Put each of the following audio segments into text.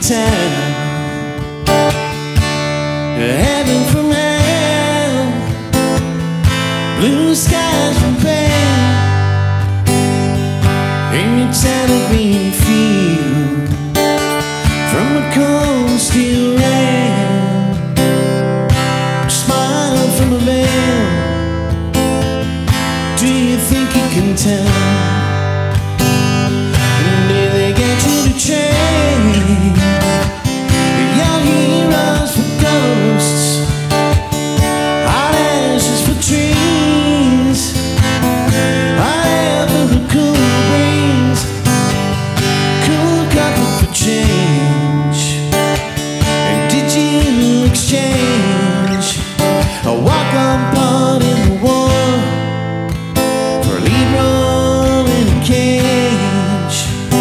tell. Heaven from hell, blue skies from pain, and you're telling me you feel from a cold steel rail, smile from a veil. Do you think you can tell? Did they get you to change your heroes for ghosts, hot ashes for trees, hot air for the cool breeze, cool copper for change? And did you exchange a walk-on part in the war for a lead role in a cage?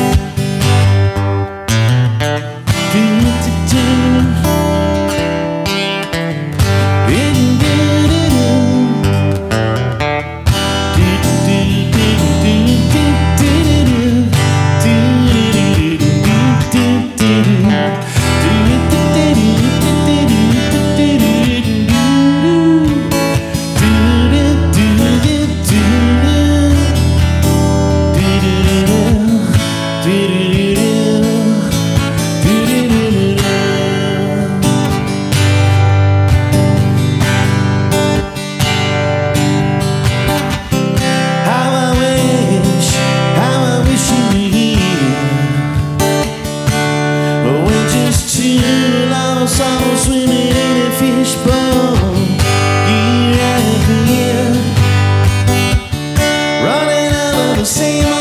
Souls swimming in a fishbowl, year after year, running out of the same